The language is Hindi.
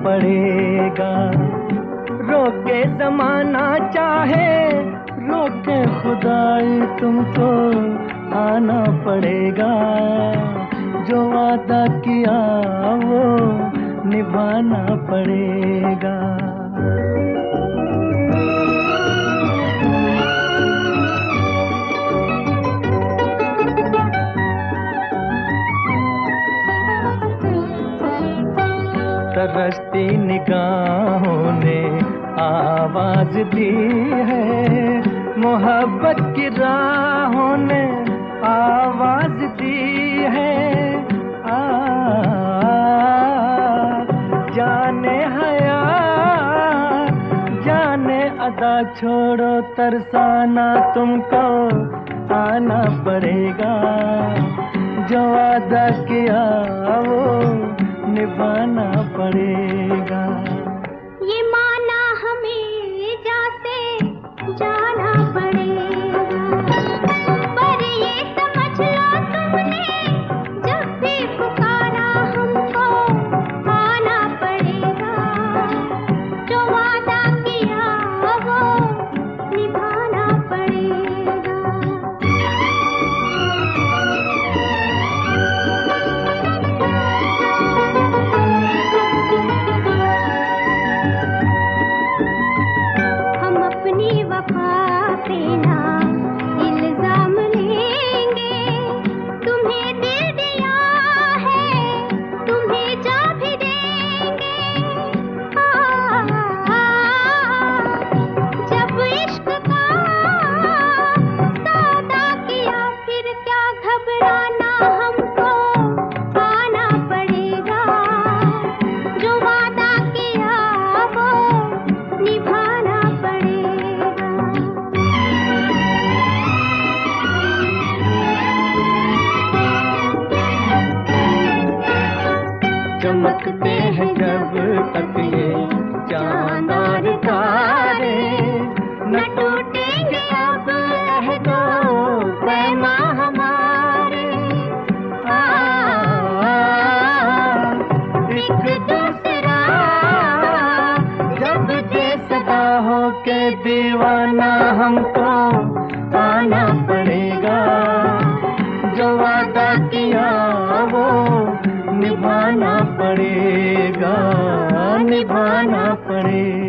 पड़ेगा। रोके ज़माना चाहे रोके खुदाई, तुमको आना पड़ेगा। जो वादा किया वो निभाना पड़ेगा। तरसती निगाहों ने आवाज दी है, मोहब्बत की राहों ने आवाज दी है। जाने हया जाने अदा छोड़ो तरसाना, तुमको आना पड़ेगा। जो वादा किया वो निभाना पड़ेगा। ये माना हमें जासे जाना पड़ेगा, पर ये समझ लो तुमने जब भी पुकारा हमको आना पड़ेगा। जो वादा किया वो निभाना पड़ेगा। इल्जाम लेंगे, तुम्हें दिल दिया है तुम्हें जा भी देंगे। जब इश्क का सौदा किया फिर क्या घबराना, हमको आना पड़ेगा। जो वादा किया वो निभाना पड़ेगा। चमकते हैं जब तक ये चांद और तारे, न टूटेंगे अब अहदो पैमा हमारे। एक दूसरा जब दे सदा हो के दीवाना, हमको आना पड़ेगा। जो वादा किया वो निभाना पड़ेगा, निभाना पड़ेगा।